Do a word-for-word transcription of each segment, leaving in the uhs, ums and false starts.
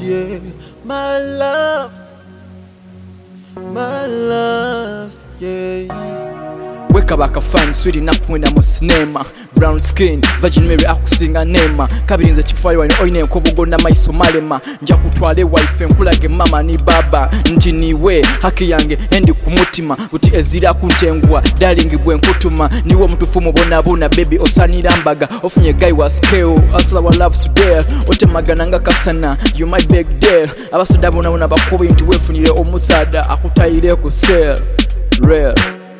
yeah, my love, my love, yeah. Weka baka fine sweet nakwenda mu cinema brown skin virgin Mary akusinga nema kabirinze chifayo wine oine nkobugo na maiso malema nja kutwale wife nkulage mama ni baba nti niwe haki yange endi kumutima uti ezira kuntengwa darling bwe nkutuma niwo mutufumo bona bona baby osanira mbaga ofunye guy wa scale asla wa love today otemagana nga kasana you my big deal abasoda bona bona bakubi nti wefunire omusada akutayire ku sell real.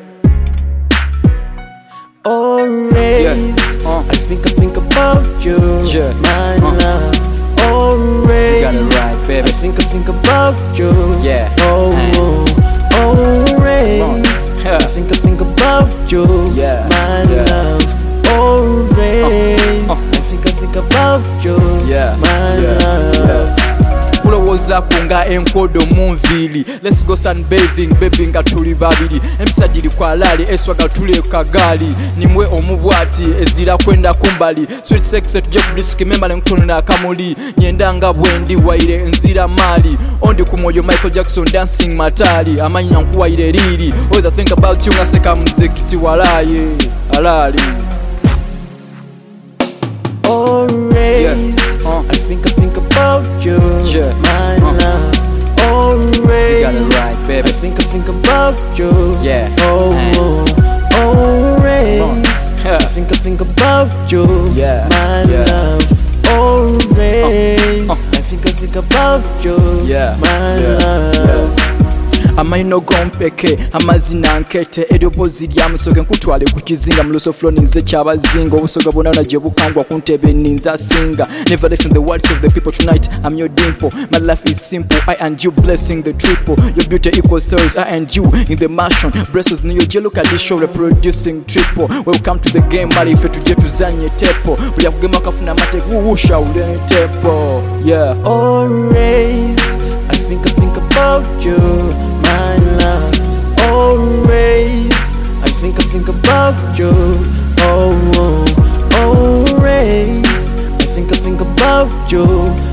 Always, yeah. uh. I think I think about you, yeah. my uh. love. Always, you got it right, baby. I think I think about you, yeah. Oh, uh. always, uh. yeah. I think I think about you, yeah. my yeah. love. Always, uh. Uh. I think I think about you, yeah. my yeah. love. yeah. Kulowoza kunga enkodo munvili let's go sunbathing baby nga tuli babiri emsadiri kwa lali eswaga tuli kagali nimwe omubwati ezira kwenda kumbali sweet sex tuje kudisk member nkutonera kamuli nyendanga bwendi waire nzira mali ondi kumoyo Michael Jackson dancing matali amanya nkuwaire lili all think about you ngaseka muzikiti walaye alali. Always, yeah. uh. I think I think about you, yeah. my uh. love. Always, you got it right, baby. I think I think about you, yeah. Oh, uh. always, uh. I think I think about you, yeah. my yeah. love. Always, uh. Uh. I think I think about you, yeah. my yeah. love. yeah. Amaino gompeke amazina nkete edyopozi lya musoge nkutwale ku kizinga muluso flow ninze kyabazinga obusoga bona naje bukangwa ku ntebe ninza singa never listen the words of the people tonight I'm your dimple my life is simple I and you blessing the triple your beauty equals stories I and you in the mansion Brussels New York look at this show reproducing triple welcome to the game mali ife tuje tuzanye tepo buli akugema kafuna mate guusha ule tepo yeah. Always, I think I think about you, my love. Always, I think I think about you. Oh, always, I think I think about you,